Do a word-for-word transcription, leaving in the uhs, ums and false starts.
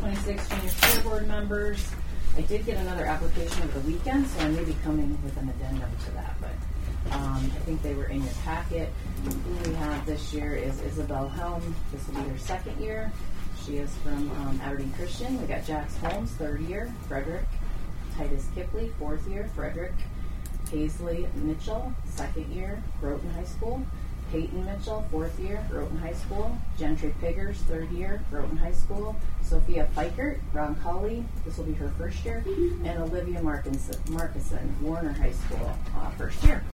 twenty-six junior school board members. I did get another application over the weekend, so I may be coming with an addendum to that, but um, I think they were in your packet. Who we have this year is Isabel Helm. This will be her second year. She is from um, Aberdeen Christian. We got Jax Holmes, third year. Frederick. Titus Kipley, fourth year. Frederick. Paisley Mitchell, second year. Groton High School. Peyton Mitchell, fourth year, Groton High School. Gentry Piggers, third year, Groton High School. Sophia Fikert, Ron Colley, this will be her first year. And Olivia Markinson, Markison, Warner High School, uh, first year.